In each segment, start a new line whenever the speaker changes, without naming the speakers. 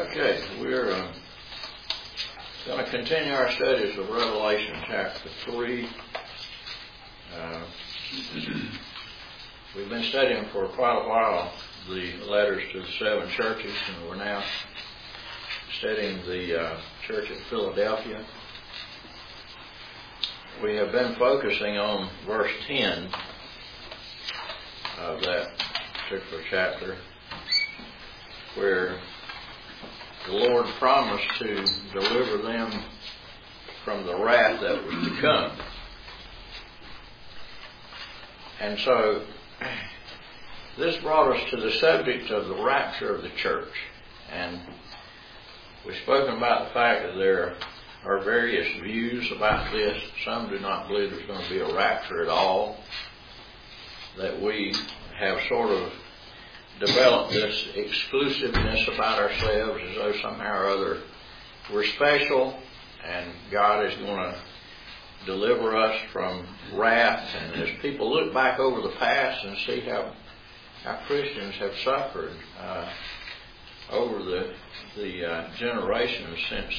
Okay, we're going to continue our studies of Revelation chapter 3. We've been studying for quite a while the letters to the seven churches, and we're now studying the church at Philadelphia. We have been focusing on verse 10 of that particular chapter, where the Lord promised to deliver them from the wrath that was to come. And so this brought us to the subject of the rapture of the church. And we've spoken about the fact that there are various views about this. Some do not believe there's going to be a rapture at all, that we have sort of developed this exclusiveness about ourselves as though somehow or other we're special and God is going to deliver us from wrath. And as people look back over the past and see how Christians have suffered over the generations since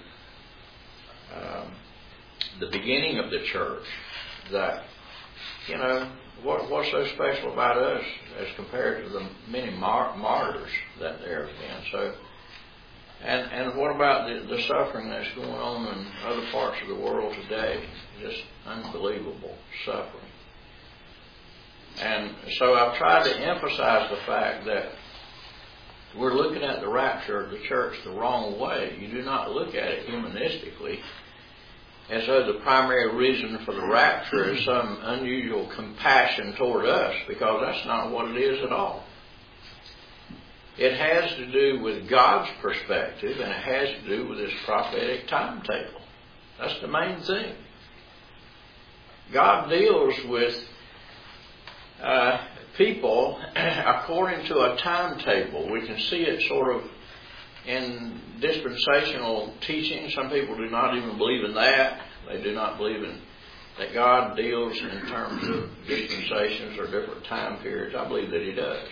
the beginning of the church, that, you know, what's so special about us as compared to the many martyrs that there have been? So, and what about the suffering that's going on in other parts of the world today? Just unbelievable suffering. And so I've tried to emphasize the fact that we're looking at the rapture of the church the wrong way. You do not look at it humanistically, as though the primary reason for the rapture is some unusual compassion toward us, because that's not what it is at all. It has to do with God's perspective, and it has to do with His prophetic timetable. That's the main thing. God deals with people according to a timetable. We can see it sort of in dispensational teaching. Some people do not even believe in that. They do not believe in that God deals in terms of dispensations or different time periods. I believe that He does.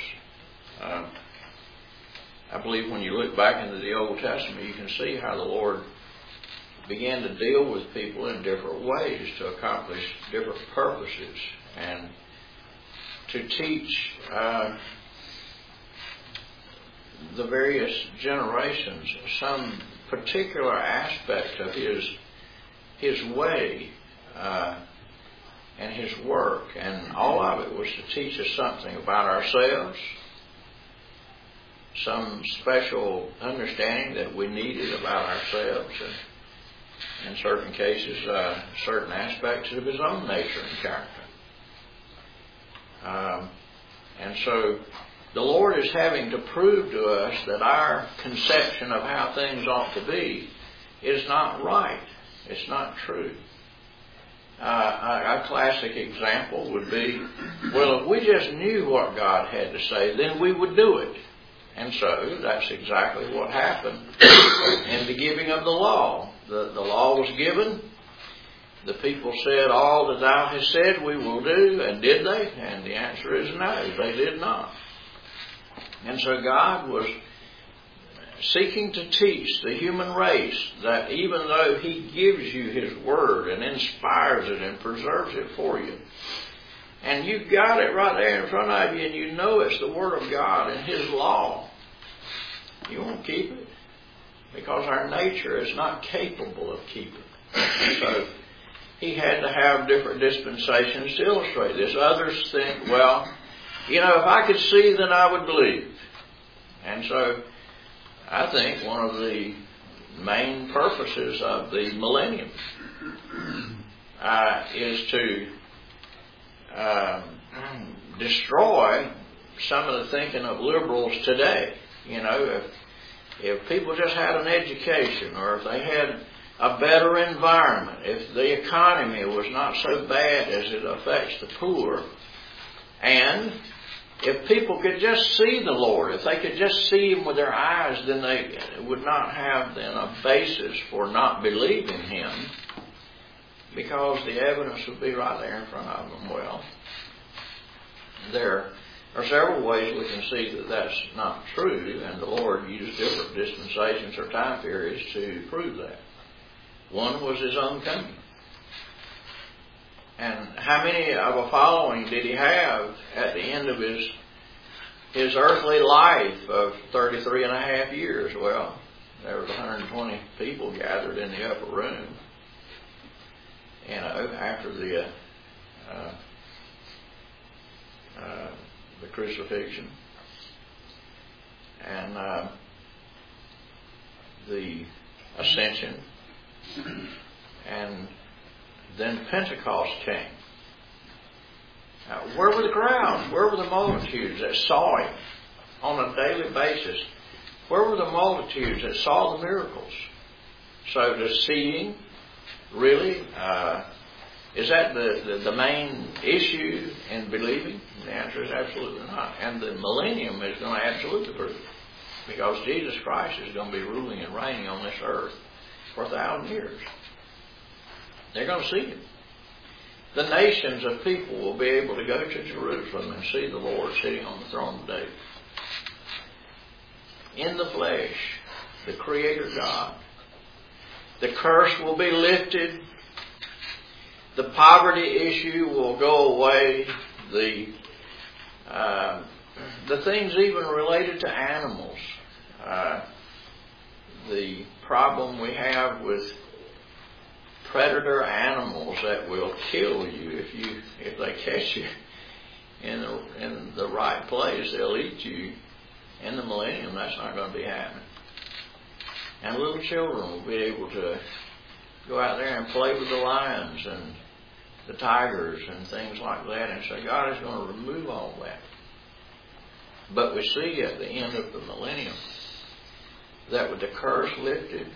I believe when you look back into the Old Testament, you can see how the Lord began to deal with people in different ways to accomplish different purposes and to teach the various generations some particular aspect of His way and His work. And all of it was to teach us something about ourselves, some special understanding that we needed about ourselves, and in certain cases, certain aspects of His own nature and character. And so the Lord is having to prove to us that our conception of how things ought to be is not right. It's not true. A classic example would be, well, if we just knew what God had to say, then we would do it. And so that's exactly what happened in the giving of the law. The law was given. The people said, all that thou hast said we will do, and did they? And the answer is no, they did not. And so God was seeking to teach the human race that even though He gives you His Word and inspires it and preserves it for you, and you've got it right there in front of you and you know it's the Word of God and His law, you won't keep it because our nature is not capable of keeping it. So He had to have different dispensations to illustrate this. Others think, well, you know, if I could see, then I would believe. And so I think one of the main purposes of the millennium is to destroy some of the thinking of liberals today. You know, if people just had an education, or if they had a better environment, if the economy was not so bad as it affects the poor, and if people could just see the Lord, if they could just see Him with their eyes, then they would not have then a basis for not believing Him, because the evidence would be right there in front of them. Well, there There are several ways we can see that that's not true, and the Lord used different dispensations or time periods to prove that. One was His own coming. And how many of a following did He have at the end of His earthly life of 33 and a half years? Well, there was 120 people gathered in the upper room, after the crucifixion. And the ascension. And then Pentecost came. Where were the crowds? Where were the multitudes that saw Him on a daily basis? Where were the multitudes that saw the miracles? So does seeing really, is that the main issue in believing? The answer is absolutely not. And the millennium is going to absolutely prove it. Because Jesus Christ is going to be ruling and reigning on this earth for 1,000 years. They're going to see Him. The nations of people will be able to go to Jerusalem and see the Lord sitting on the throne of David. In the flesh, the Creator God. The curse will be lifted. The poverty issue will go away. The things even related to animals. The problem we have with predator animals that will kill you if they catch you in the right place, they'll eat you. In the millennium, that's not going to be happening. And little children will be able to go out there and play with the lions and the tigers and things like that. And so God is going to remove all that. But we see at the end of the millennium that with the curse lifted,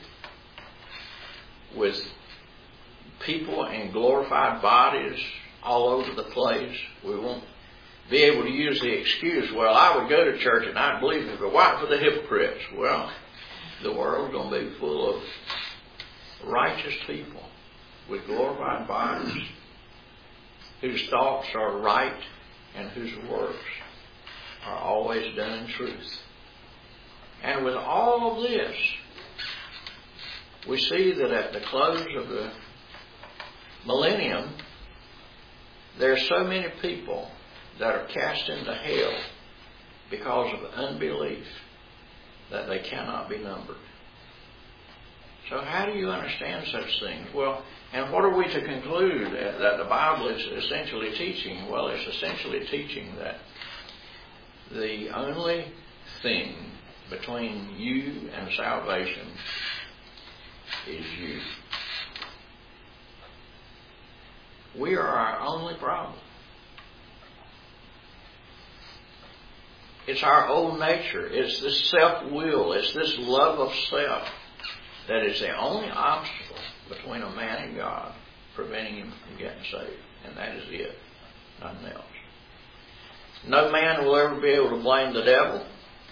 with people in glorified bodies all over the place, we won't be able to use the excuse, well, I would go to church and I'd believe it, but why for the hypocrites? Well, the world's going to be full of righteous people with glorified bodies whose thoughts are right and whose works are always done in truth. And with all of this, we see that at the close of the millennium, there are so many people that are cast into hell because of unbelief that they cannot be numbered. So how do you understand such things? Well, and what are we to conclude that the Bible is essentially teaching? Well, it's essentially teaching that the only thing between you and salvation is you. We are our only problem. It's our old nature. It's this self-will. It's this love of self that is the only obstacle between a man and God, preventing him from getting saved. And that is it. Nothing else. No man will ever be able to blame the devil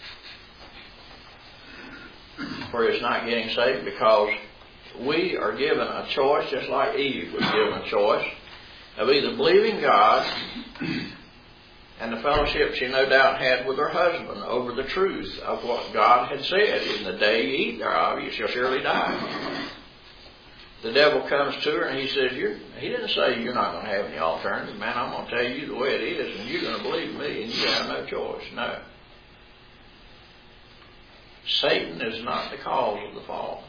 for his not getting saved, because we are given a choice, just like Eve was given a choice, of either believing God and the fellowship she no doubt had with her husband over the truth of what God had said. In the day you eat thereof, you shall surely die. The devil comes to her and he says, he didn't say you're not going to have any alternative. Man, I'm going to tell you the way it is, and you're going to believe me, and you have no choice. No. Satan is not the cause of the fall.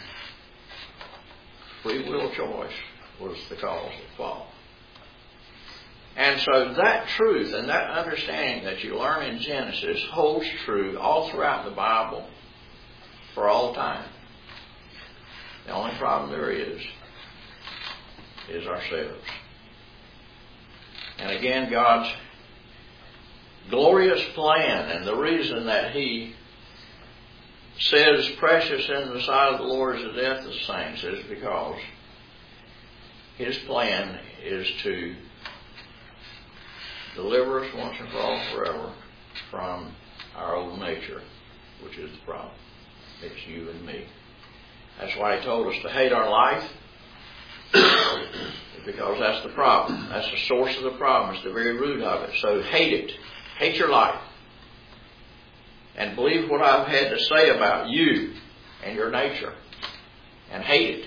Free will choice was the cause of the fall. And so that truth and that understanding that you learn in Genesis holds true all throughout the Bible for all time. The only problem there is ourselves. And again, God's glorious plan, and the reason that He says precious in the sight of the Lord is the death of the saints is because His plan is to deliver us once and for all forever from our old nature, which is the problem. It's you and me. That's why He told us to hate our life, because that's the problem. That's the source of the problem. It's the very root of it. So hate it. hate your life and believe what I've had to say about you and your nature and hate it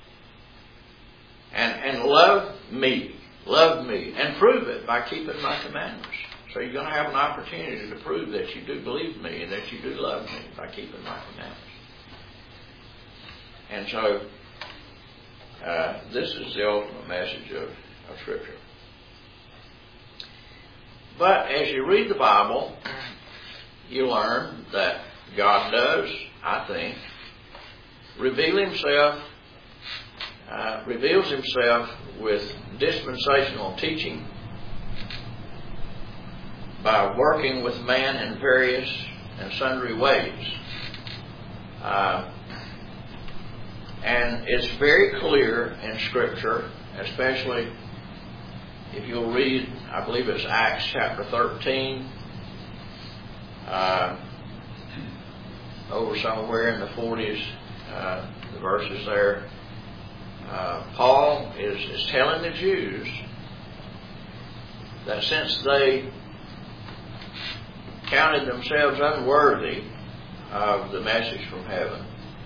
and love me and prove it by keeping my commandments. So you're going to have an opportunity to prove that you do believe me and that you do love me by keeping my commandments. And so this is the ultimate message of Scripture. But as you read the Bible, you learn that God does, I think, reveals himself with dispensational teaching by working with man in various and sundry ways. And it's very clear in Scripture, especially if you'll read, I believe it's Acts chapter 13, over somewhere in the 40s, the verses there. Paul is telling the Jews that since they counted themselves unworthy of the message from heaven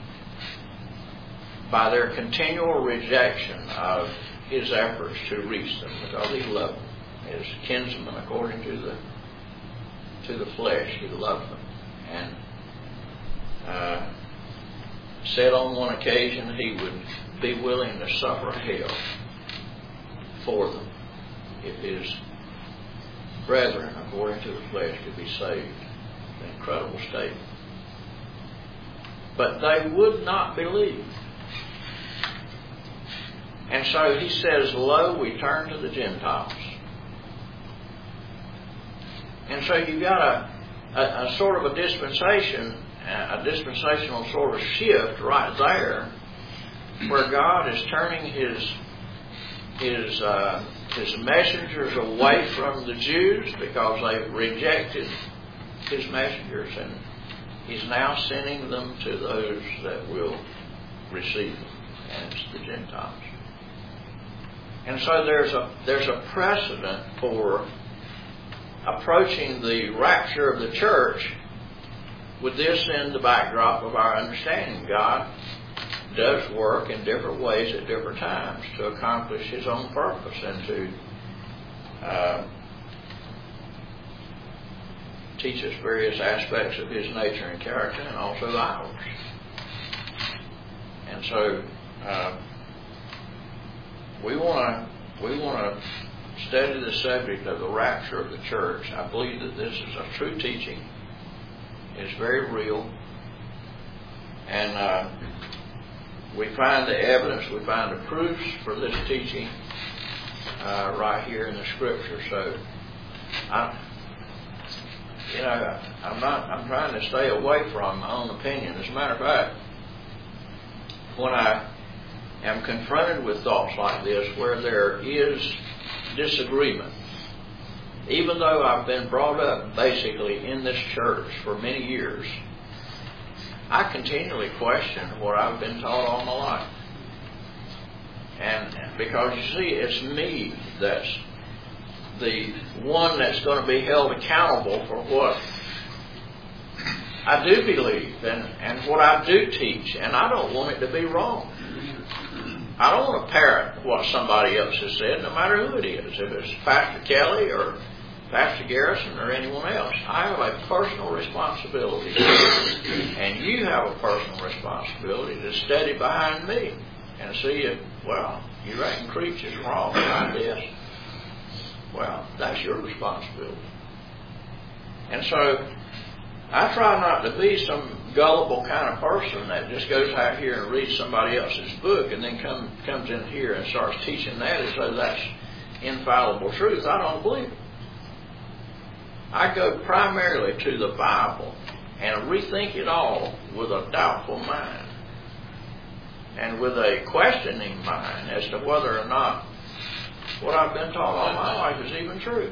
by their continual rejection of his efforts to reach them, because he loved them as kinsmen according to the flesh, he loved them, and said on one occasion he would be willing to suffer hell for them if his brethren according to the flesh could be saved. An incredible statement. But they would not believe. And so he says, lo, we turn to the Gentiles. And so you've got a sort of a dispensation, a dispensational sort of shift right there, where God is turning his messengers away from the Jews because they've rejected his messengers, and he's now sending them to those that will receive them, and it's the Gentiles. And so there's a precedent for approaching the rapture of the church with this in the backdrop of our understanding. God does work in different ways at different times to accomplish his own purpose and to teach us various aspects of his nature and character, and also ours. And so we want to study the subject of the rapture of the church. I believe that this is a true teaching. It's very real. And we find the evidence, we find the proofs for this teaching right here in the Scripture. So I'm trying to stay away from my own opinion. As a matter of fact, when I am confronted with thoughts like this where there is disagreement, even though I've been brought up basically in this church for many years, I continually question what I've been taught all my life. And because you see, it's me that's the one that's going to be held accountable for what I do believe and what I do teach, and I don't want it to be wrong. I don't want to parrot what somebody else has said, no matter who it is. If it's Pastor Kelly or Pastor Garrison or anyone else, I have a personal responsibility, and you have a personal responsibility to study behind me and see if, well, you reckon Creech is wrong about this. Well, that's your responsibility. And so I try not to be some gullible kind of person that just goes out here and reads somebody else's book and then comes in here and starts teaching that as though that's infallible truth. I don't believe it. I go primarily to the Bible and rethink it all with a doubtful mind and with a questioning mind as to whether or not what I've been taught all my life is even true.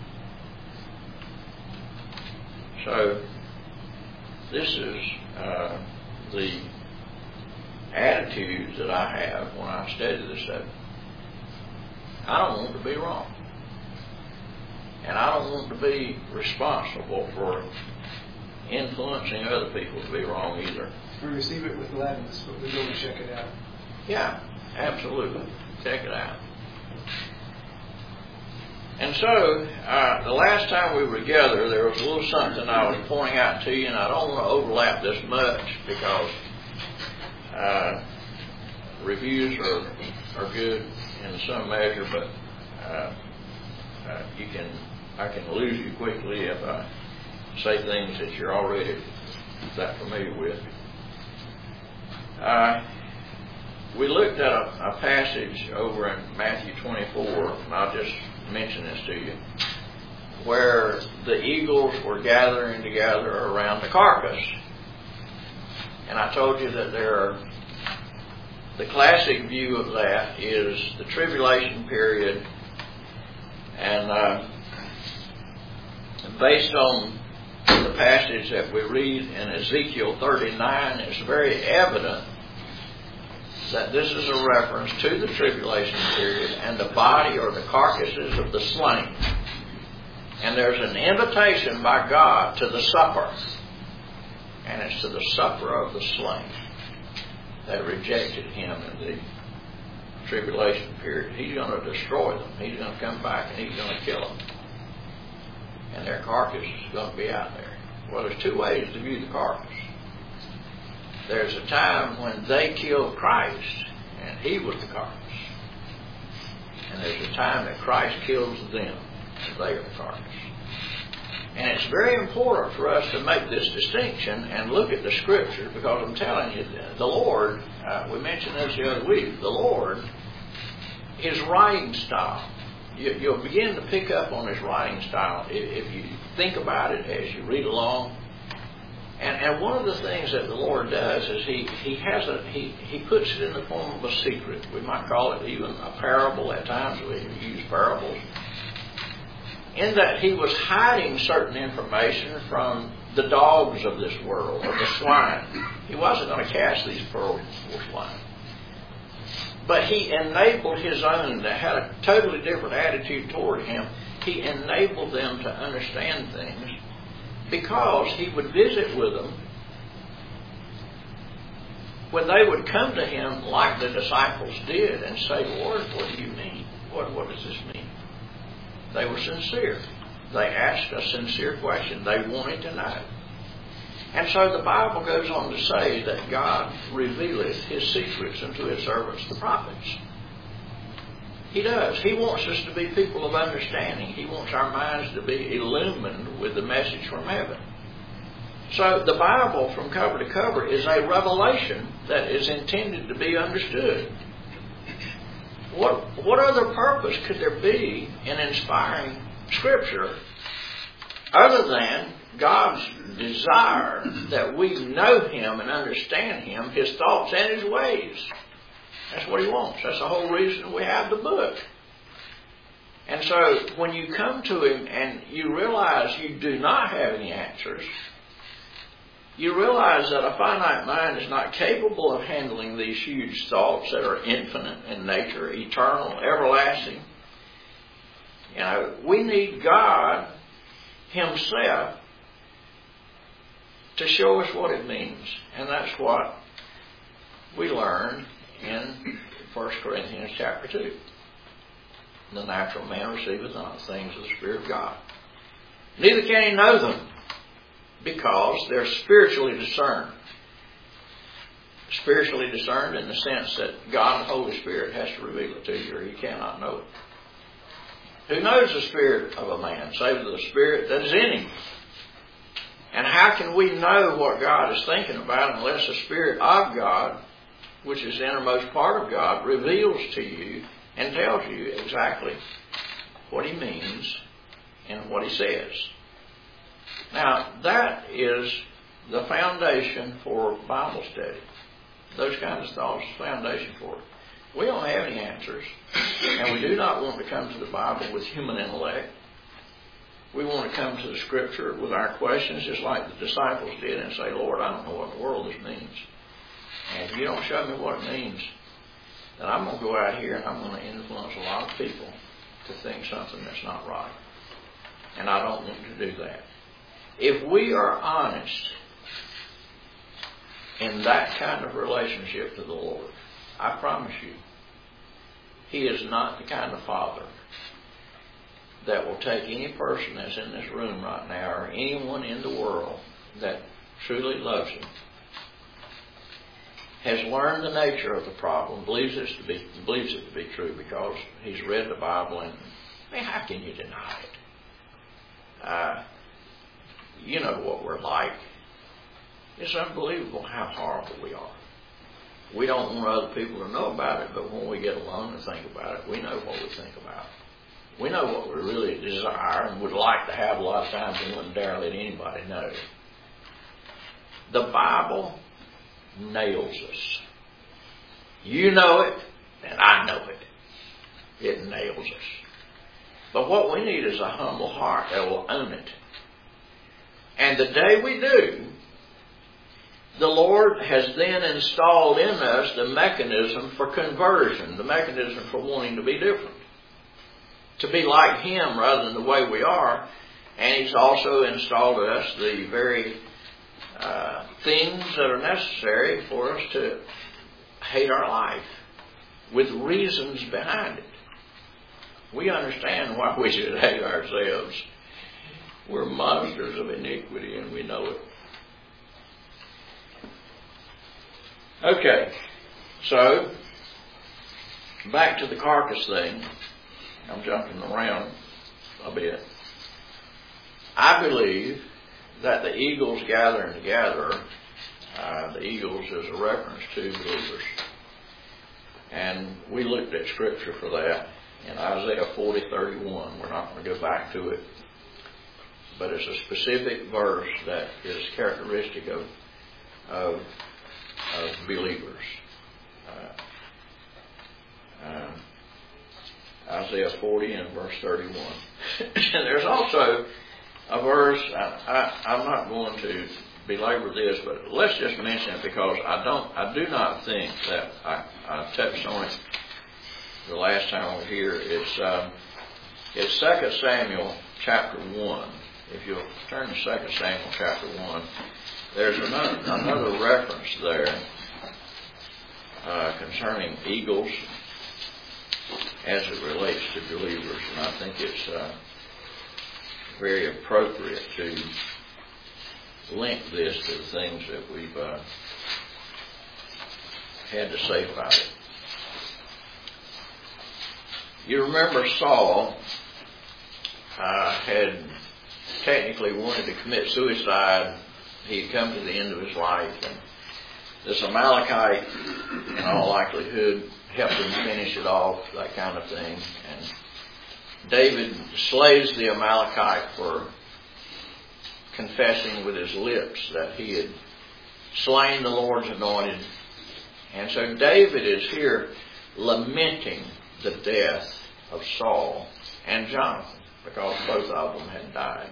So this is the attitude that I have when I study this subject. I don't want to be wrong.
And I don't want to be responsible for influencing other people to be wrong either.
We receive it with gladness, but we go and check it out.
Yeah, absolutely. Check it out. And so, the last time we were together, there was a little something I was pointing out to you, and I don't want to overlap this much because reviews are good in some measure, but I can lose you quickly if I say things that you're already that familiar with. We looked at a passage over in Matthew 24, and I'll just mention this to you, where the eagles were gathering together around the carcass. And I told you that the classic view of that is the tribulation period, and based on the passage that we read in Ezekiel 39, it's very evident that this is a reference to the tribulation period and the body or the carcasses of the slain. And there's an invitation by God to the supper. And it's to the supper of the slain that rejected Him in the tribulation period. He's going to destroy them. He's going to come back and He's going to kill them. And their carcass is going to be out there. Well, there's two ways to view the carcass. There's a time when they killed Christ, and He was the carcass. And there's a time that Christ kills them, and they are the carcass. And it's very important for us to make this distinction and look at the Scripture, because I'm telling you, the Lord, we mentioned this the other week, the Lord, His writing style, you'll begin to pick up on His writing style if you think about it as you read along. And one of the things that the Lord does is He puts it in the form of a secret. We might call it even a parable at times. We use parables. In that He was hiding certain information from the dogs of this world, or the swine. He wasn't going to cast these pearls before swine. But He enabled His own that had a totally different attitude toward Him. He enabled them to understand things, because He would visit with them when they would come to Him like the disciples did and say, Lord, what do you mean? What does this mean? They were sincere. They asked a sincere question. They wanted to know. And so the Bible goes on to say that God revealeth His secrets unto His servants, the prophets. He does. He wants us to be people of understanding. He wants our minds to be illumined with the message from heaven. So the Bible from cover to cover is a revelation that is intended to be understood. What other purpose could there be in inspiring Scripture other than God's desire that we know Him and understand Him, His thoughts and His ways? That's what He wants. That's the whole reason we have the book. And so when you come to Him and you realize you do not have any answers, you realize that a finite mind is not capable of handling these huge thoughts that are infinite in nature, eternal, everlasting. You know, we need God Himself to show us what it means. And that's what we learned in 1 Corinthians chapter 2. The natural man receiveth not the things of the Spirit of God, neither can he know them, because they're spiritually discerned. Spiritually discerned in the sense that God the Holy Spirit has to reveal it to you, or you cannot know it. Who knows the spirit of a man, save the Spirit that is in him? And how can we know what God is thinking about unless the Spirit of God, which is the innermost part of God, reveals to you and tells you exactly what He means and what He says? Now, that is the foundation for Bible study. Those kinds of thoughts is the foundation for it. We don't have any answers, and we do not want to come to the Bible with human intellect. We want to come to the Scripture with our questions, just like the disciples did, and say, Lord, I don't know what in the world this means. And if you don't show me what it means, then I'm going to go out here and I'm going to influence a lot of people to think something that's not right.
And I don't want to do that. If we are honest in that kind of relationship to the Lord, I promise you, He is not the kind of Father that will take any person that's in this room right now or anyone in the world that truly loves Him, has learned the nature of the problem, believes it to be true because he's read the Bible, and I mean, how can you deny it? You know what we're like. It's unbelievable how horrible we are. We don't want other people to know about it, but when we get alone and think about it, we know what we think about. We know what we really desire and would like to have a lot of times and wouldn't dare let anybody know. The Bible nails us. You know it, and I know it. It nails us. But what we need is a humble heart that will own it. And the day we do, the Lord has then installed in us the mechanism for conversion, the mechanism for wanting to be different, to be like Him rather than the way we are. And He's also installed in us the very things that are necessary for us to hate our life, with reasons behind it. We understand why we should hate ourselves. We're monsters of iniquity, and we know it. Okay, so back to the carcass thing. I'm jumping around a bit. I believe that the eagles gathering together, the eagles is a reference to believers. And we looked at Scripture for that in Isaiah 40:31. We're not going to go back to it. But it's a specific verse that is characteristic of believers. Isaiah 40 and verse 31. And there's also a verse, I'm not going to belabor this, but let's just mention it because I do not think that I touched on it the last time I was here. It's 2 Samuel chapter 1. If you'll turn to 2 Samuel chapter 1, there's another reference there concerning eagles as it relates to believers, and I think it's very appropriate to link this to the things that we've had to say about it. You remember Saul had technically wanted to commit suicide. He had come to the end of his life, and this Amalekite, in all likelihood, helped him finish it off, that kind of thing. And David slays the Amalekite for confessing with his lips that he had slain the Lord's anointed. And so David is here lamenting the death of Saul and Jonathan, because both of them had died.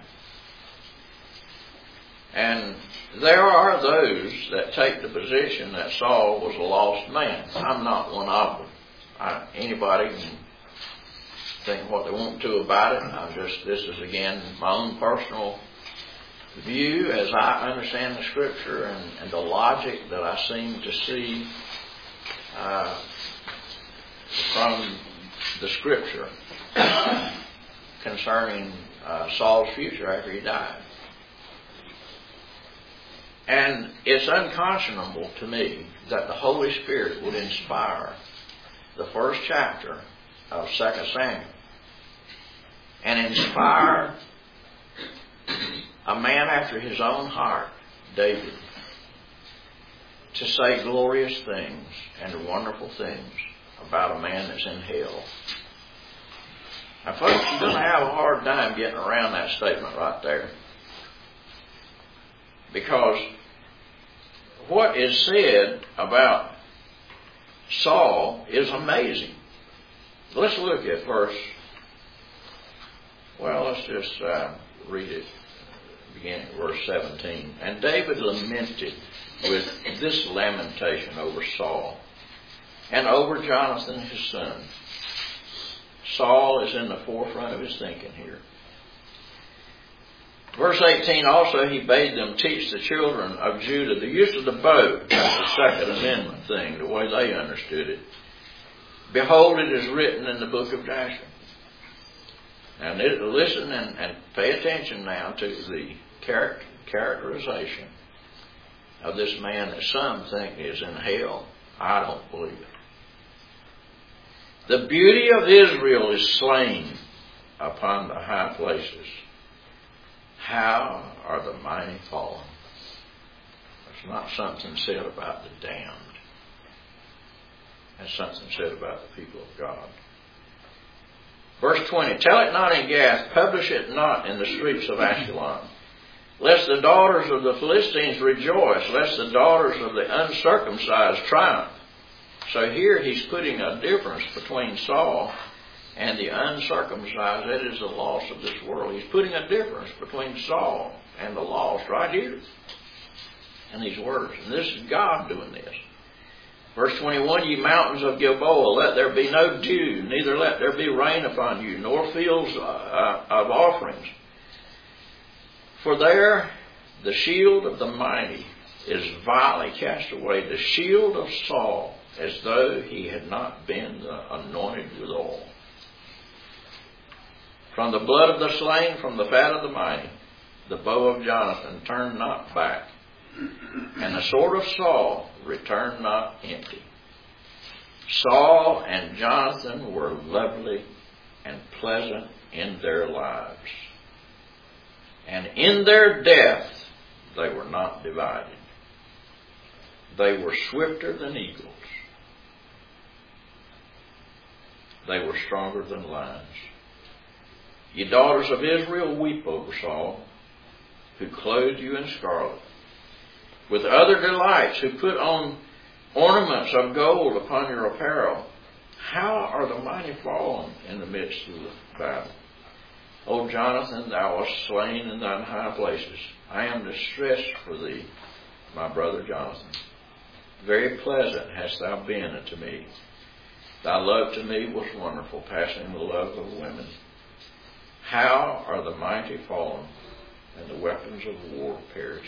And there are those that take the position that Saul was a lost man. I'm not one of them. Anybody can think what they want to about it. This is again my own personal view as I understand the Scripture and the logic that I seem to see from the Scripture concerning Saul's future after he died. And it's unconscionable to me that the Holy Spirit would inspire the first chapter of 2 Samuel and inspire a man after his own heart, David, to say glorious things and wonderful things about a man that's in hell. Now, folks, you're going to have a hard time getting around that statement right there. Because what is said about Saul is amazing. Let's look at let's just read it, beginning at verse 17. And David lamented with this lamentation over Saul and over Jonathan his son. Saul is in the forefront of his thinking here. Verse 18, also he bade them teach the children of Judah the use of the bow. That's the Second Amendment thing, the way they understood it. Behold, it is written in the book of Jasher. Now listen and pay attention now to the characterization of this man that some think is in hell. I don't believe it. The beauty of Israel is slain upon the high places. How are the mighty fallen? That's not something said about the damned. That's something said about the people of God. Verse 20, tell it not in Gath, publish it not in the streets of Ashkelon. Lest the daughters of the Philistines rejoice, lest the daughters of the uncircumcised triumph. So here he's putting a difference between Saul and the uncircumcised. That is the lost of this world. He's putting a difference between Saul and the lost right here in these words. And this is God doing this. Verse 21, ye mountains of Gilboa, let there be no dew, neither let there be rain upon you, nor fields of offerings. For there the shield of the mighty is vilely cast away, the shield of Saul, as though he had not been anointed with oil. From the blood of the slain, from the fat of the mighty, the bow of Jonathan turned not back, and the sword of Saul returned not empty. Saul and Jonathan were lovely and pleasant in their lives, and in their death they were not divided. They were swifter than eagles. They were stronger than lions. Ye daughters of Israel, weep over Saul, who clothed you in scarlet, with other delights, who put on ornaments of gold upon your apparel. How are the mighty fallen in the midst of the battle? O Jonathan, thou wast slain in thine high places. I am distressed for thee, my brother Jonathan. Very pleasant hast thou been unto me. Thy love to me was wonderful, passing the love of women. How are the mighty fallen, and the weapons of war perished?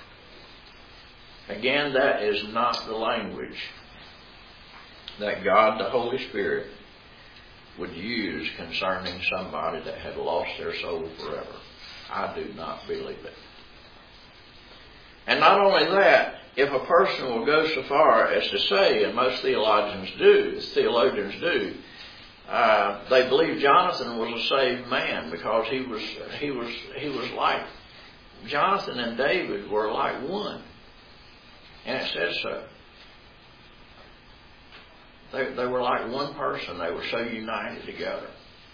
Again, that is not the language that God, the Holy Spirit, would use concerning somebody that had lost their soul forever. I do not believe it. And not only that, if a person will go so far as to say, and most theologians do, they believe Jonathan was a saved man because he was like Jonathan and David were like one, and it says so. They were like one person. They were so united together.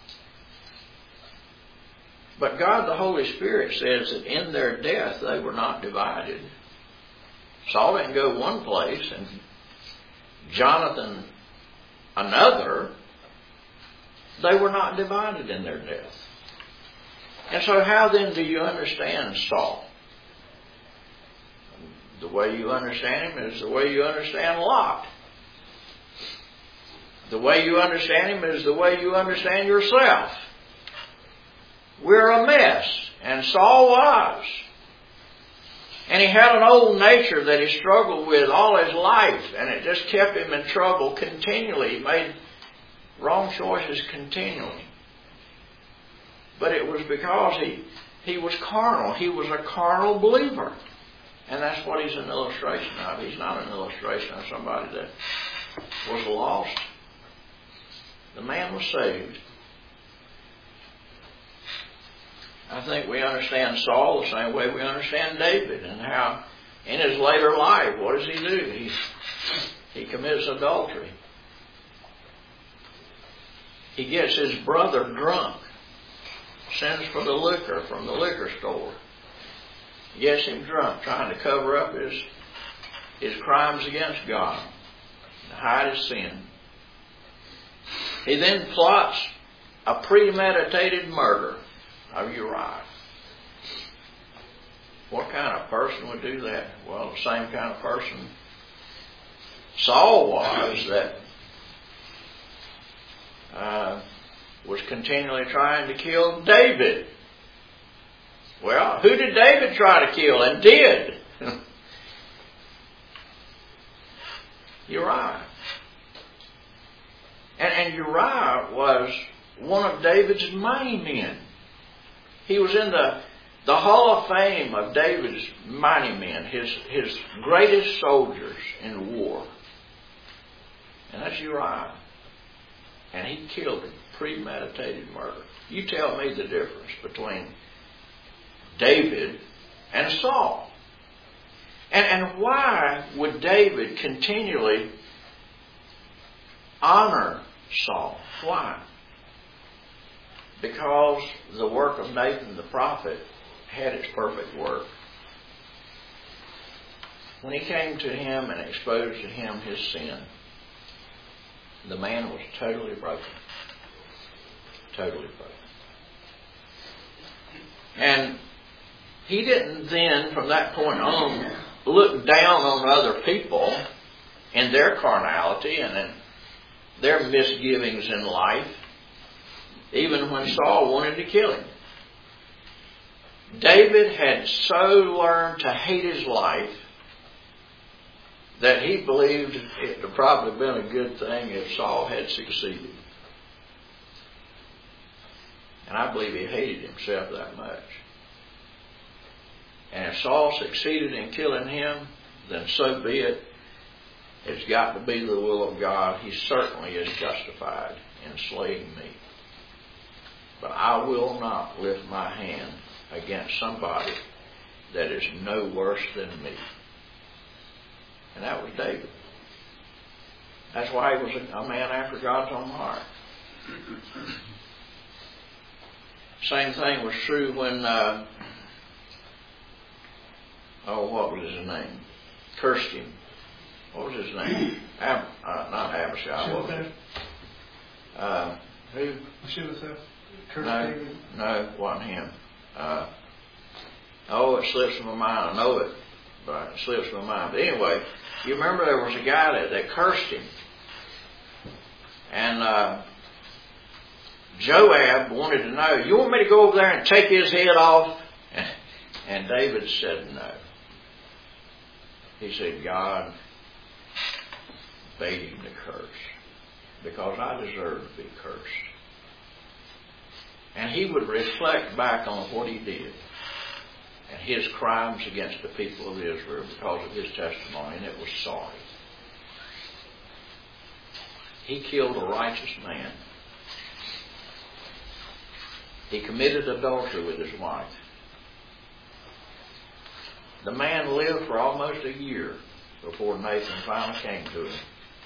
But God, the Holy Spirit, says that in their death they were not divided. Saul didn't go one place and Jonathan another. They were not divided in their death. And so how then do you understand Saul? The way you understand him is the way you understand Lot. The way you understand him is the way you understand yourself. We're a mess, and Saul was. And he had an old nature that he struggled with all his life, and it just kept him in trouble continually. He made wrong choices continually. But it was because he was carnal. He was a carnal believer. And that's what he's an illustration of. He's not an illustration of somebody that was lost. The man was saved. I think we understand Saul the same way we understand David, and how in his later life, what does he do? He commits adultery. He gets his brother drunk, sends for the liquor from the liquor store, gets him drunk, trying to cover up his crimes against God, to hide his sin. He then plots a premeditated murder of Uriah. What kind of person would do that? Well, the same kind of person Saul was, that was continually trying to kill David. Well, who did David try to kill and did? Uriah. And Uriah was one of David's main men. He was in the Hall of Fame of David's mighty men, his greatest soldiers in war. And that's Uriah. And he killed him. Premeditated murder. You tell me the difference between David and Saul. And why would David continually honor Saul? Why? Because the work of Nathan the prophet had its perfect work. When he came to him and exposed to him his sin, the man was totally broken. Totally broken. And he didn't then, from that point on, look down on other people and their carnality and in their misgivings in life, even when Saul wanted to kill him. David had so learned to hate his life that he believed it would probably been a good thing if Saul had succeeded. And I believe he hated himself that much. And if Saul succeeded in killing him, then so be it. It's got to be the will of God. He certainly is justified in slaying me. But I will not lift my hand against somebody that is no worse than me. And that was David. That's why he was a man after God's own heart. Same thing was true when, what was his name? Cursed him. What was his name? Not Abishai. What was it? Who? No, it wasn't him. It slips my mind. I know it, but it slips my mind. But anyway, you remember there was a guy that cursed him. And Joab wanted to know, you want me to go over there and take his head off? And David said no. He said, God bade him to curse because I deserve to be cursed. And he would reflect back on what he did and his crimes against the people of Israel because of his testimony, and it was sorry. He killed a righteous man. He committed adultery with his wife. The man lived for almost a year before Nathan finally came to him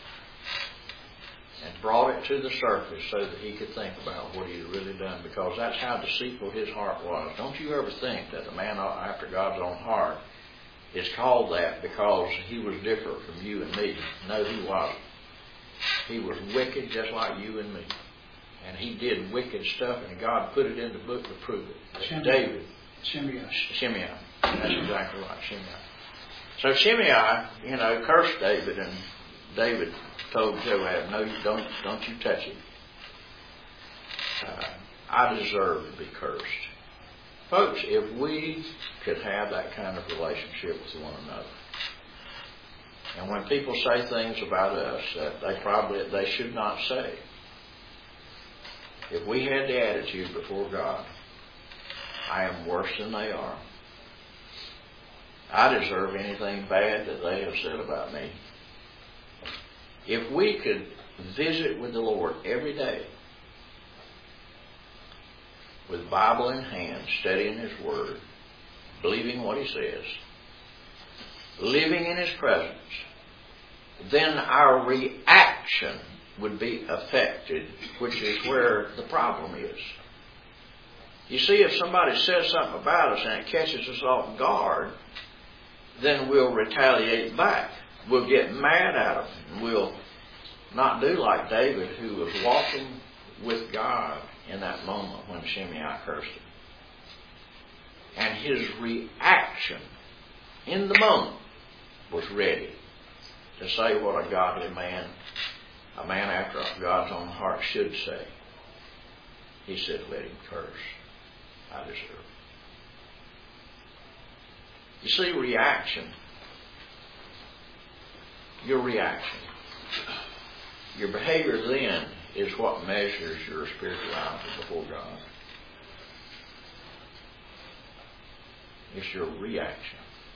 and brought it to the surface so that he could think about what he had really done, because that's how deceitful his heart was. Don't you ever think that the man after God's own heart is called that because he was different from you and me. No, he wasn't. He was wicked just like you and me. And he did wicked stuff, and God put it in the book to prove it. David. Shimei. That's exactly right, Shimei. So Shimei, cursed David, and David told Joab, no, don't you touch him. I deserve to be cursed. Folks, if we could have that kind of relationship with one another, and when people say things about us that they should not say, if we had the attitude before God, I am worse than they are. I deserve anything bad that they have said about me. If we could visit with the Lord every day with Bible in hand, studying His Word, believing what He says, living in His presence, then our reaction would be affected, which is where the problem is. You see, if somebody says something about us and it catches us off guard, then we'll retaliate back. We'll get mad at them. We'll not do like David, who was walking with God in that moment when Shimei cursed him. And his reaction in the moment was ready to say what a godly man, a man after God's own heart should say. He said, let him curse. I deserve it. You see, reaction. Your reaction. Your behavior then is what measures your spirituality before God. It's your reaction.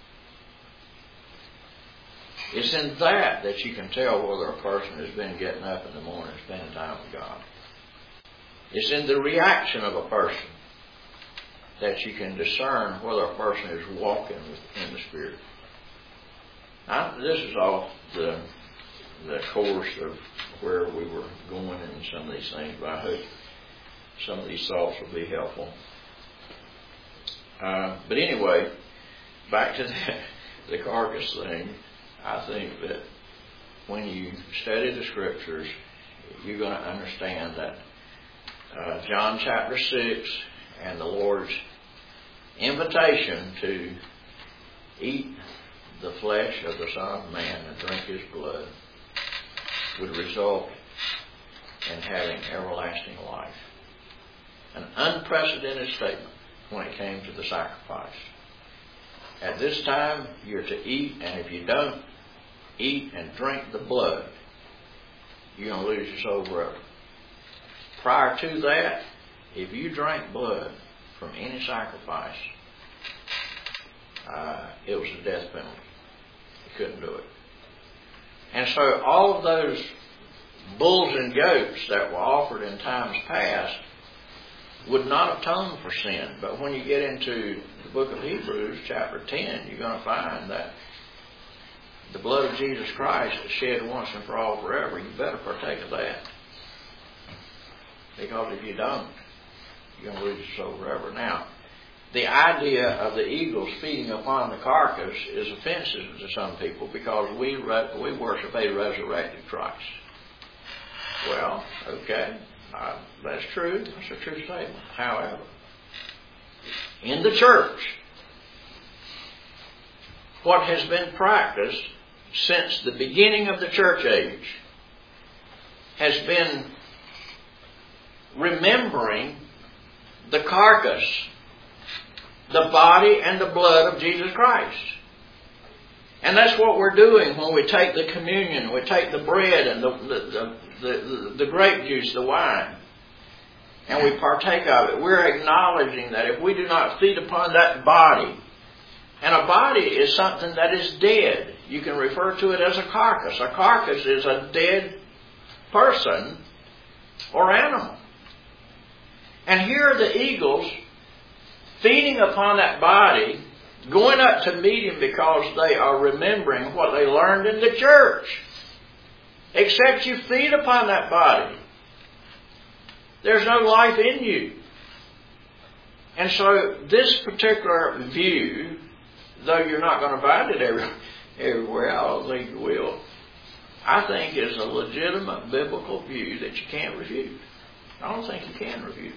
It's in that you can tell whether a person has been getting up in the morning and spending time with God. It's in the reaction of a person that you can discern whether a person is walking in the Spirit. Now, this is off the course of where we were going in some of these things, but I hope some of these thoughts will be helpful. But anyway, back to the carcass thing, I think that when you study the Scriptures, you're going to understand that John chapter 6 and the Lord's invitation to eat the flesh of the Son of Man and drink His blood would result in having everlasting life. An unprecedented statement when it came to the sacrifice. At this time, you're to eat, and if you don't eat and drink the blood, you're going to lose your soul forever. Prior to that, if you drank blood from any sacrifice, it was a death penalty. You couldn't do it. And so all of those bulls and goats that were offered in times past would not atone for sin. But when you get into the book of Hebrews, chapter 10, you're going to find that the blood of Jesus Christ is shed once and for all forever. You better partake of that. Because if you don't, you're going to lose your soul forever. Now, the idea of the eagles feeding upon the carcass is offensive to some people because we worship a resurrected Christ. Well, okay, that's true. That's a true statement. However, in the church, what has been practiced since the beginning of the church age has been remembering the carcass, the body and the blood of Jesus Christ. And that's what we're doing when we take the communion, we take the bread and the grape juice, the wine, and we partake of it. We're acknowledging that if we do not feed upon that body, and a body is something that is dead. You can refer to it as a carcass. A carcass is a dead person or animal. And here are the eagles feeding upon that body, going up to meet Him because they are remembering what they learned in the church. Except you feed upon that body, there's no life in you. And so this particular view, though you're not going to find it everywhere, I don't think you will, I think is a legitimate biblical view that you can't refute. I don't think you can refute.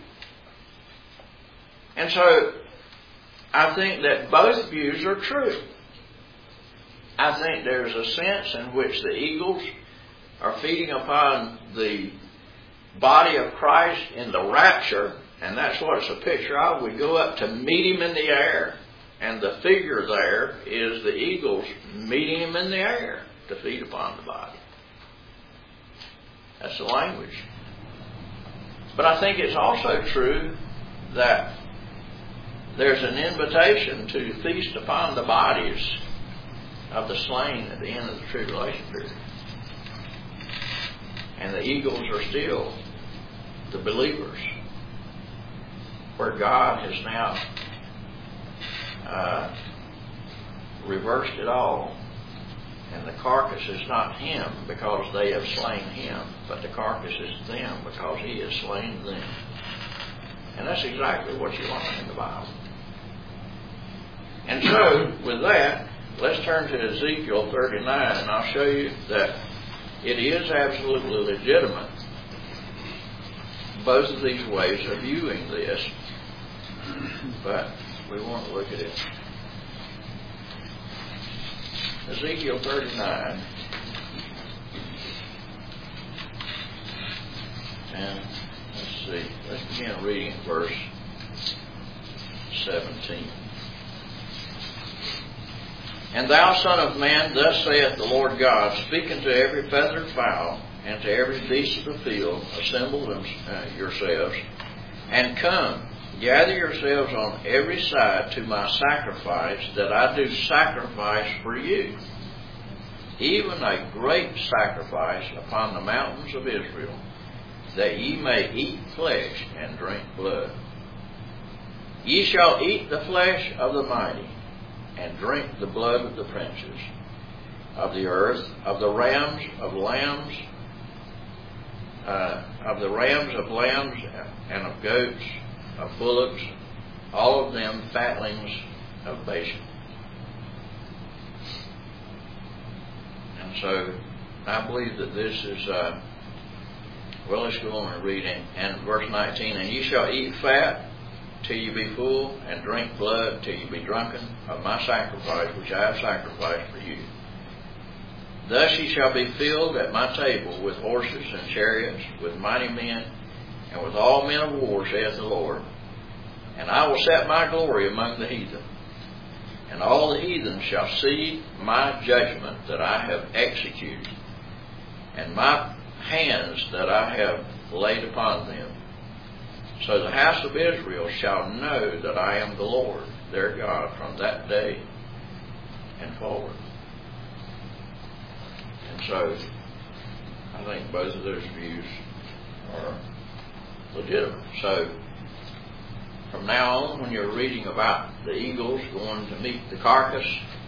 And so I think that both views are true. I think there's a sense in which the eagles are feeding upon the body of Christ in the rapture, and that's what it's a picture of. We go up to meet Him in the air, and the figure there is the eagles meeting Him in the air to feed upon the body. That's the language. But I think it's also true that there's an invitation to feast upon the bodies of the slain at the end of the tribulation period. And the eagles are still the believers, where God has now reversed it all. And the carcass is not Him because they have slain Him, but the carcass is them because He has slain them. And that's exactly what you learn in the Bible. And so, with that, let's turn to Ezekiel 39, and I'll show you that it is absolutely legitimate, both of these ways of viewing this, but we want to look at it. Ezekiel 39, and let's see, let's begin reading verse 17. And thou, son of man, thus saith the Lord God, speak unto every feathered fowl, and to every beast of the field, assemble yourselves, and come, gather yourselves on every side to my sacrifice, that I do sacrifice for you, even a great sacrifice upon the mountains of Israel, that ye may eat flesh and drink blood. Ye shall eat the flesh of the mighty, and drink the blood of the princes of the earth, of the rams of lambs, and of goats, of bullocks, all of them fatlings of Bashan. And so I believe that this is, well, let's go on and read it. And verse 19, and ye shall eat fat till you be full, and drink blood till you be drunken of my sacrifice, which I have sacrificed for you. Thus ye shall be filled at my table with horses and chariots, with mighty men, and with all men of war, saith the Lord. And I will set my glory among the heathen. And all the heathen shall see my judgment that I have executed, and my hands that I have laid upon them. So the house of Israel shall know that I am the Lord their God from that day and forward. And so I think both of those views are legitimate. So from now on, when you're reading about the eagles going to meet the carcass,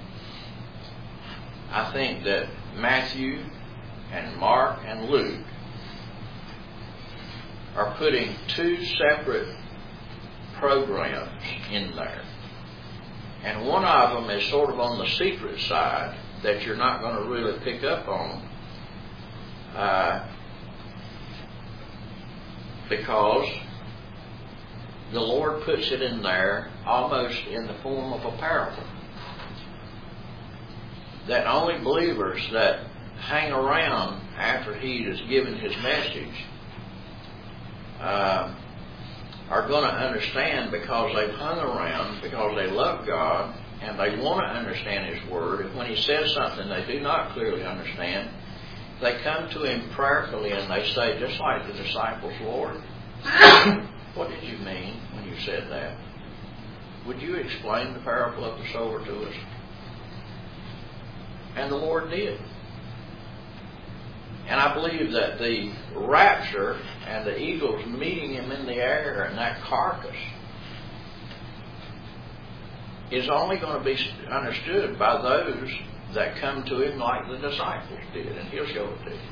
I think that Matthew and Mark and Luke are putting two separate programs in there. And one of them is sort of on the secret side that you're not going to really pick up on because the Lord puts it in there almost in the form of a parable. That only believers that hang around after He has given His message are going to understand, because they've hung around, because they love God and they want to understand His Word. And when He says something they do not clearly understand, they come to Him prayerfully and they say, just like the disciples, Lord, what did you mean when you said that? Would you explain the parable of the sower to us? And the Lord did. And I believe that the rapture and the eagles meeting Him in the air and that carcass is only going to be understood by those that come to Him like the disciples did, and He'll show it to you.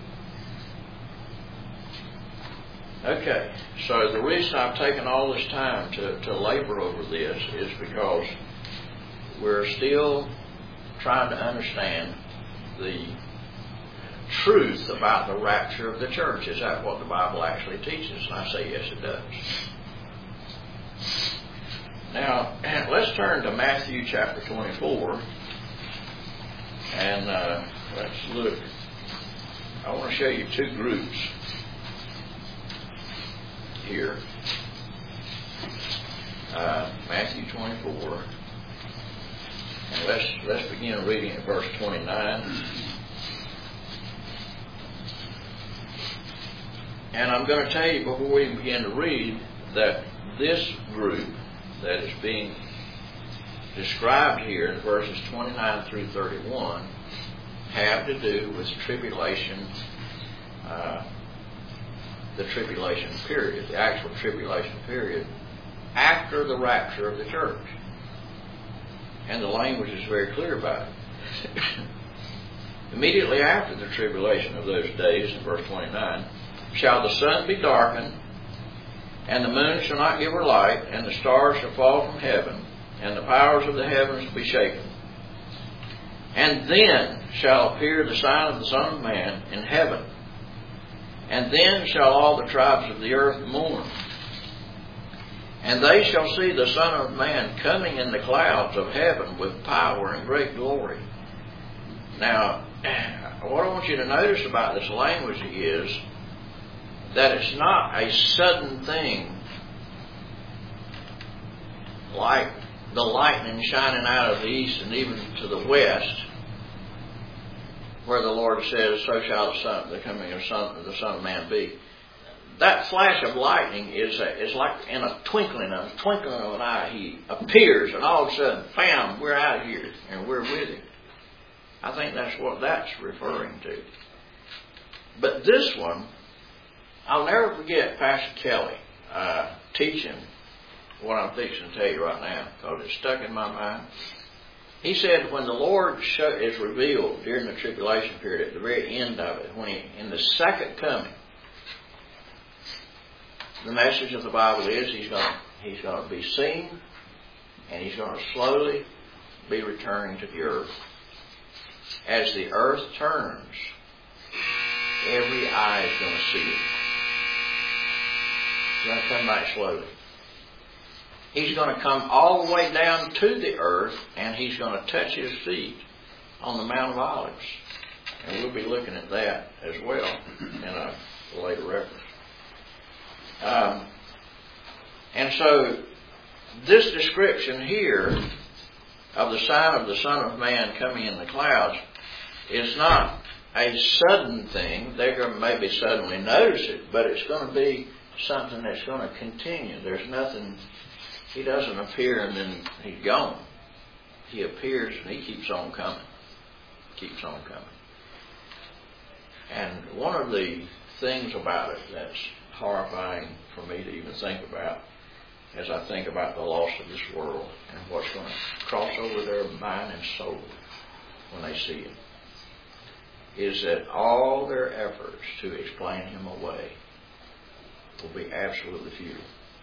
Okay, so the reason I've taken all this time to labor over this is because we're still trying to understand the truth about the rapture of the church. Is that what the Bible actually teaches? And I say yes, it does. Now, let's turn to Matthew chapter 24, and let's look. I want to show you two groups here. Matthew 24, and let's begin reading at verse 29. And I'm going to tell you before we begin to read that this group that is being described here in verses 29 through 31 have to do with tribulation, the tribulation period, the actual tribulation period after the rapture of the church. And the language is very clear about it. Immediately after the tribulation of those days, in verse 29, shall the sun be darkened, and the moon shall not give her light, and the stars shall fall from heaven, and the powers of the heavens be shaken. And then shall appear the sign of the Son of Man in heaven. And then shall all the tribes of the earth mourn. And they shall see the Son of Man coming in the clouds of heaven with power and great glory. Now, what I want you to notice about this language is that it's not a sudden thing like the lightning shining out of the east and even to the west, where the Lord says, so shall the coming of the Son of Man be. That flash of lightning is like in a twinkling of an eye. He appears, and all of a sudden, bam, we're out of here, and we're with Him. I think that's what that's referring to. But this one, I'll never forget Pastor Kelly teaching what I'm fixing to tell you right now, because it's stuck in my mind. He said when the Lord is revealed during the tribulation period, at the very end of it, when in the second coming, the message of the Bible is He's going to be seen, and He's going to slowly be returning to the earth. As the earth turns, every eye is going to see it. He's going to come back slowly. He's going to come all the way down to the earth, and He's going to touch His feet on the Mount of Olives. And we'll be looking at that as well in a later reference. And so, this description here of the sign of the Son of Man coming in the clouds is not a sudden thing. They're going to maybe suddenly notice it, but it's going to be something that's going to continue. There's nothing. He doesn't appear and then He's gone. He appears and He keeps on coming. Keeps on coming. And one of the things about it that's horrifying for me to even think about, as I think about the loss of this world and what's going to cross over their mind and soul when they see Him, is that all their efforts to explain Him away will be absolutely futile.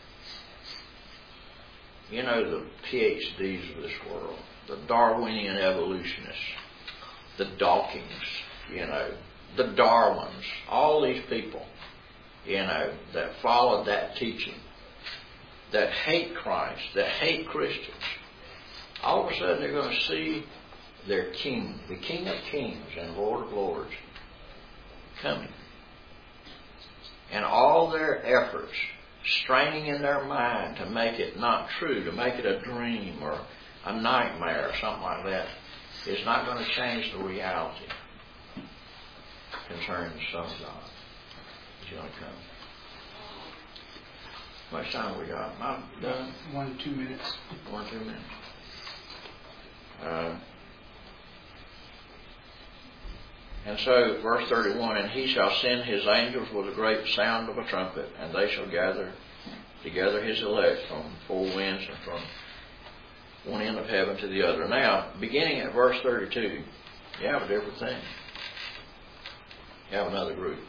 You know, the PhDs of this world, the Darwinian evolutionists, the Dawkins, the Darwins, all these people, that followed that teaching, that hate Christ, that hate Christians, all of a sudden they're going to see their King, the King of Kings and Lord of Lords, coming. And all their efforts, straining in their mind to make it not true, to make it a dream or a nightmare or something like that, is not going to change the reality concerning the Son of God. He's going to come. How much time have we got? Am I done?
1 to 2 minutes.
1 or 2 minutes. And so, verse 31, and He shall send His angels with a great sound of a trumpet, and they shall gather together His elect from 4 winds and from one end of heaven to the other. Now, beginning at verse 32, you have a different thing. You have another group.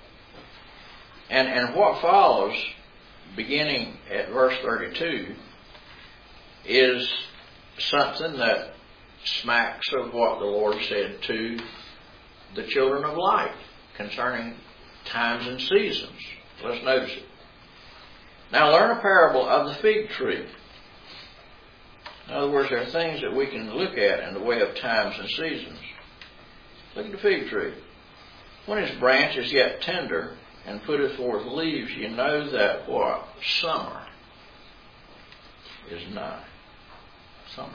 And what follows, beginning at verse 32, is something that smacks of what the Lord said to the children of light concerning times and seasons. Let's notice it. Now learn a parable of the fig tree. In other words, there are things that we can look at in the way of times and seasons. Look at the fig tree. When its branch is yet tender and putteth forth leaves, you know that what? Summer is nigh. Summer.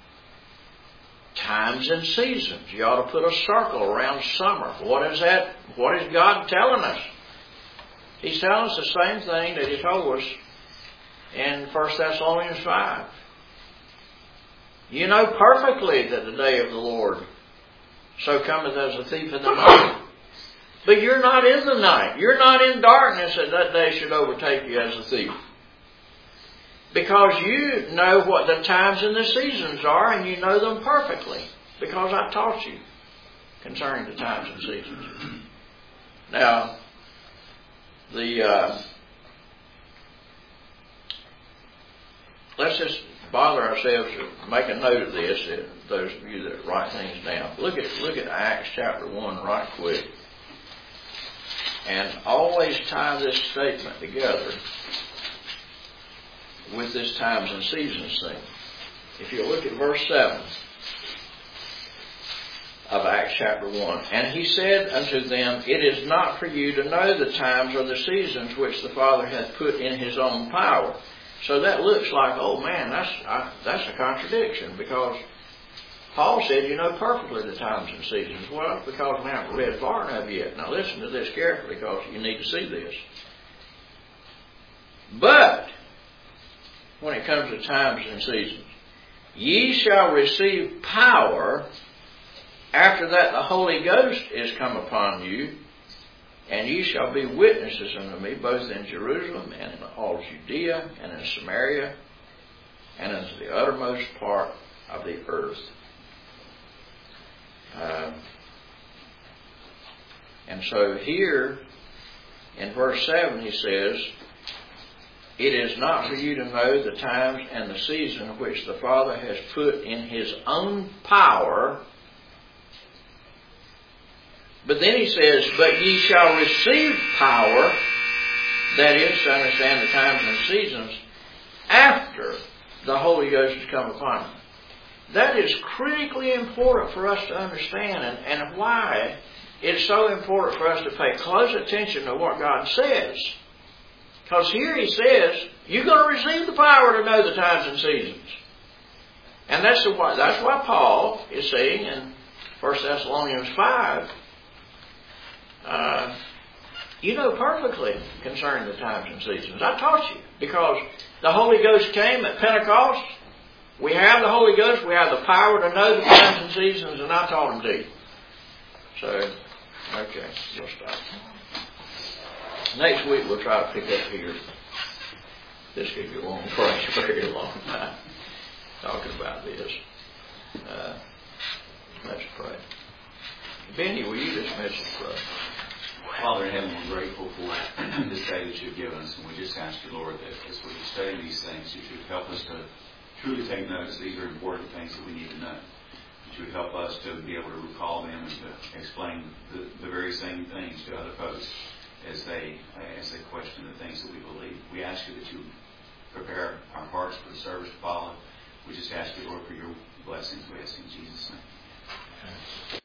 Times and seasons. You ought to put a circle around summer. What is that? What is God telling us? He's telling us the same thing that He told us in 1 Thessalonians 5. You know perfectly that the day of the Lord so cometh as a thief in the night. But you're not in the night. You're not in darkness that day should overtake you as a thief. Because you know what the times and the seasons are, and you know them perfectly. Because I taught you concerning the times and seasons. Now, let's just bother ourselves to make a note of this, those of you that write things down. Look at Acts chapter 1 right quick. And always tie this statement together with this times and seasons thing. If you look at verse 7 of Acts chapter 1, and He said unto them, it is not for you to know the times or the seasons which the Father hath put in His own power, So that looks like, oh man, that's a contradiction, because Paul said you know perfectly the times and seasons. Well, it's because we haven't read far enough yet. Now listen to this carefully, because you need to see this. But when it comes to times and seasons, ye shall receive power after that the Holy Ghost is come upon you, and ye shall be witnesses unto me both in Jerusalem and in all Judea and in Samaria and unto the uttermost part of the earth. And so here in verse 7 he says, it is not for you to know the times and the season which the Father has put in His own power. But then he says, but ye shall receive power, that is, to understand the times and seasons, after the Holy Ghost has come upon you. That is critically important for us to understand, and why it's so important for us to pay close attention to what God says. Because here He says, you're going to receive the power to know the times and seasons. And that's why Paul is saying in 1 Thessalonians 5, you know perfectly concerning the times and seasons. I taught you, because the Holy Ghost came at Pentecost. We have the Holy Ghost. We have the power to know the times and seasons, and I taught them to you. So, okay, we'll stop. Next week we'll try to pick up here. This could go on for a very long time talking about this. Let's pray. Benny, will you dismiss us, brother?
Father in heaven, we're grateful for this day that you've given us, and we just ask you, Lord, that as we study these things, you should help us to truly take notice. These are important things that we need to know. That you would help us to be able to recall them and to explain the very same things to other folks as they question the things that we believe. We ask you that you prepare our hearts for the service to follow. We just ask you, Lord, for your blessings. We ask in Jesus' name.